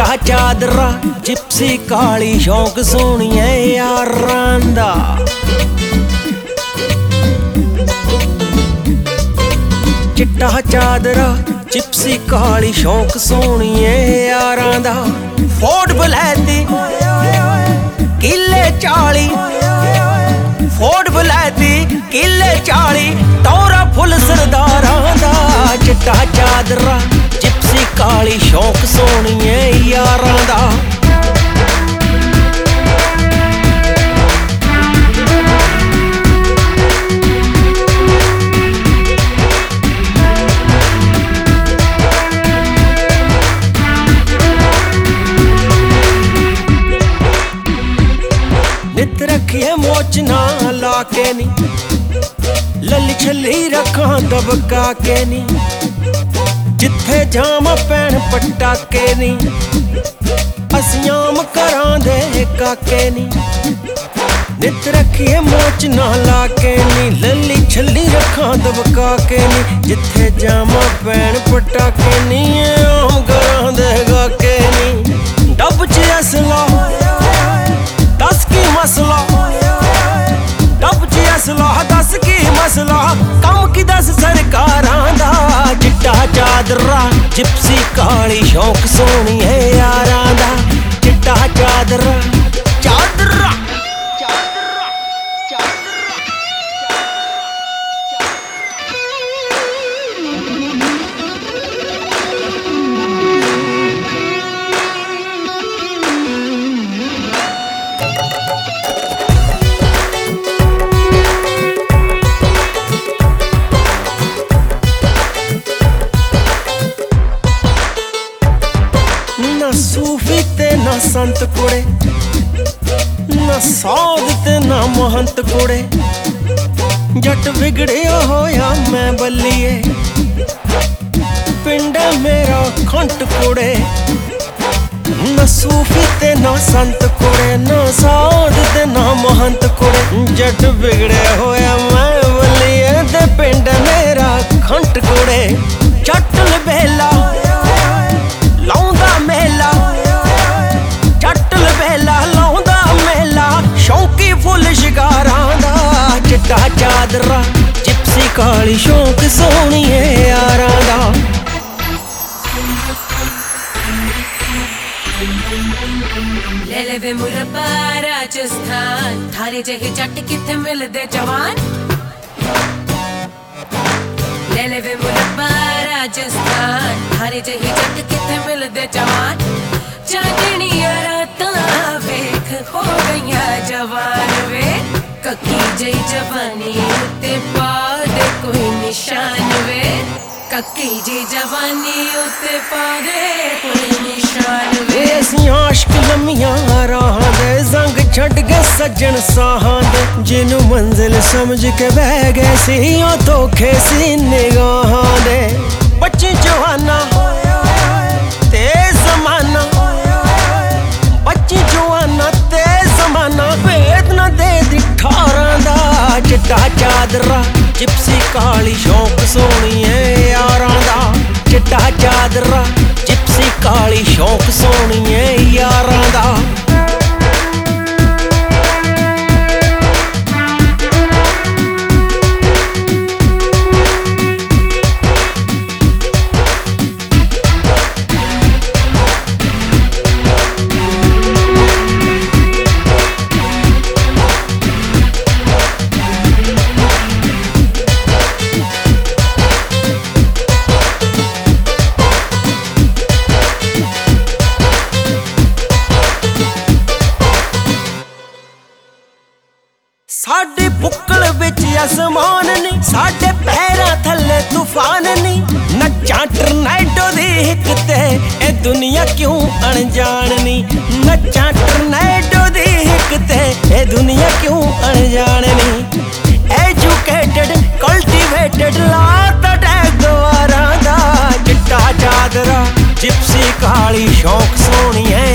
चिट्टा चादरा जिप्सी काली शौक सोहणिए यारां दा। चिट्टा चादरा जिप्सी काली शौक सोहणिए यारां दा। फोर्ड बलैती किले 40, फोर्ड बलैती किले 40, टौरा फुल सरदारां दा। चिट्टा चादरा जिप्सी काली शौक सोहणिए यारां दा। नित रखिए मोच ना लाके नी, लली छली रखां दबका के नी। जिथे जामा पैण पटाके नी, असियाम करां दे काके नी। नित रखिए मोच ना लाके नी, लली छली रखां दबका के नी। जिथे जामा पैण पटाके नी, आम करां दे काके नी। डब च असला दस की मसला, डब च असला दस की मसला, कम की दस सरकारां दा। चिट्टा चादरा जिप्सी काली शौक सोहणिए यारां दा। चिट्टा चादरा चादरा ना सूफी ते ना संत कुड़े, ना साध ते ना महंत कुड़े। जट बिगड़िया होया मैं बल्लिए, पिंड मेरा खंट कुड़े। ना सूफी ते ना संत कुड़े, ना साध ते ना महंत कुड़े। जट बिगड़िया होया मैं बल्लिए, ते पिंड मेरा खंट कुड़े। चटल बेला लाउंदा मेला, चटल बेला लाउंदा मेला, शौकी फुल शिकारां दा। चिट्टा चादरा जिप्सी काली शौक सोहणिए यारां दा। ले ले वे मुरब्बा राजस्थान, थारे जहे जट किथे मिलदे जवान। ले ले वे मुरब्बा राजस्थान, थारे जहे जट किथे मिलदे जवान। चांदनियां रातां वेख हो गईयां जवान वे, कक्की जई जवानी उत्ते पा दे कोई निशान वे। कक्की जी जवानी उत्ते पा दे कोई निशान वे। असीं आशिक लम्मियां राहां दे, संग छड्ड के सज्जन साहां दे। जिन्नू मंजिल समझ के बह गए सी, ओ धोखे सी निगाहां दे। बच्ची जवाना ते जमाना, बच्ची जवाना ते जमाना, भेद न दे दिखारां दा। चिट्टा चादरा जिप्सी काली शौक सोहणिए यारां दा। चिट्टा चादरा जिप्सी काली शौक सोहणिए यारां दा। साडे बुक्कल विच आसमान नी, साडे पैरां थल्ले तूफान नी। नच्चां टर्नैडो दी हिक ते ए दुनिया क्यों अनजान नी। नच्चां टर्नैडो दी हिक ते ए दुनिया क्यों अनजान नी। एजुकेटेड कल्टिवेटेड लात टैग वारां दा। चिट्टा चादरा जिप्सी काली शौक सोहणिए